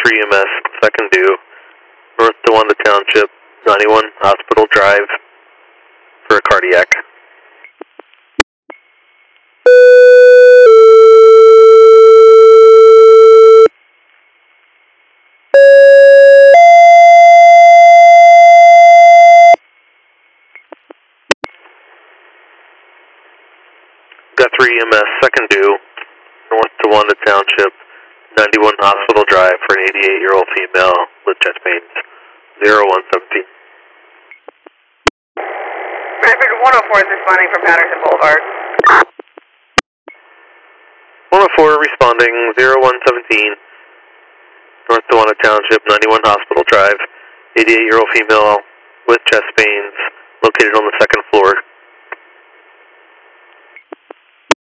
Guthrie EMS, second due, north Towanda Township, 91 Hospital Drive for a cardiac. Guthrie EMS, second due, north Towanda Township, 91 Hospital Drive for an 88-year-old female with chest pains, 0117. Traffic 104 is responding from Patterson Boulevard. 104 responding, 0117, north Towanda Township, 91 Hospital Drive, 88-year-old female with chest pains, located on the second